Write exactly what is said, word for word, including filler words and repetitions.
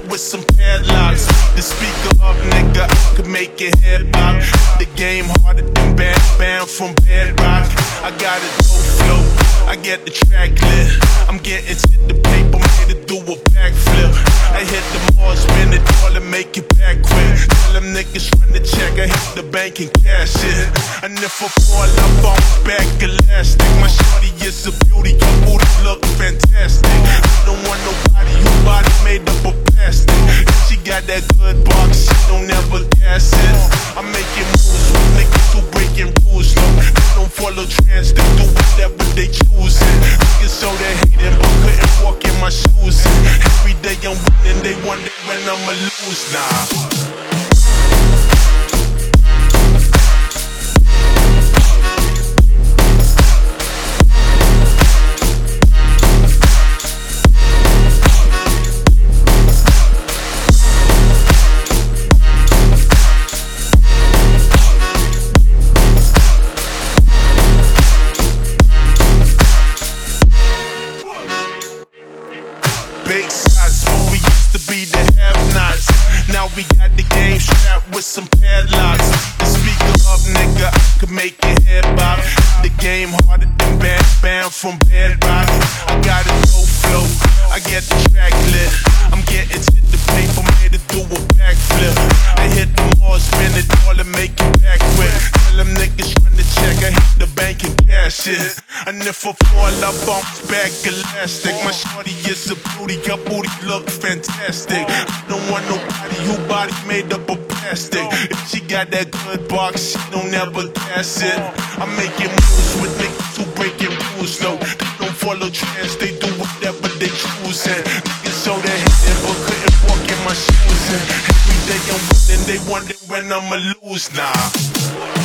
with some padlocks. The speaker up, nigga, I could make it head bop. The game harder than bad bam from bedrock. I got a dope flow, I get the track lit. I'm getting to the paper, made it do a backflip. I hit the mall, spin it all and make it back quick. Tell them niggas run the check, I hit the bank and cash it. And if I fall, I bounce back elastic. My shorty is a beauty, your booty look fantastic. I don't want nobody whose body made up of plastic. She got that good box, she don't ever gas it. I'm making moves with niggas who breaking rules, no. They don't follow trends, they do whatever they choosing. Niggas so they hating, but couldn't walk in my shoes. Every day I'm winning, they wonder when I'ma lose, nah. Big shots, when we used to be the have-nots. Now we got the game strapped with some padlocks. The speaker up, nigga, I could make it head bop. The game harder than bad bam from bedrock. I got a dope flow, I get the track lit. I'm getting to the paper, made it do a backflip. I hit the mall, spin it all and make it back quick. Tell them niggas run the check, I hit the bank and cash it. And if I fall, I bounce back elastic. My shorty is a beauty, your booty look fantastic. I don't want nobody whose body made up of plastic. If she got that good box, she don't ever gas it. I'm making moves with niggas who breaking rules, no. They don't follow trends, they do whatever they choosing. Niggas so they hating, but couldn't walk in my shoes. And every day I'm winning, they wonder when I'ma lose, nah.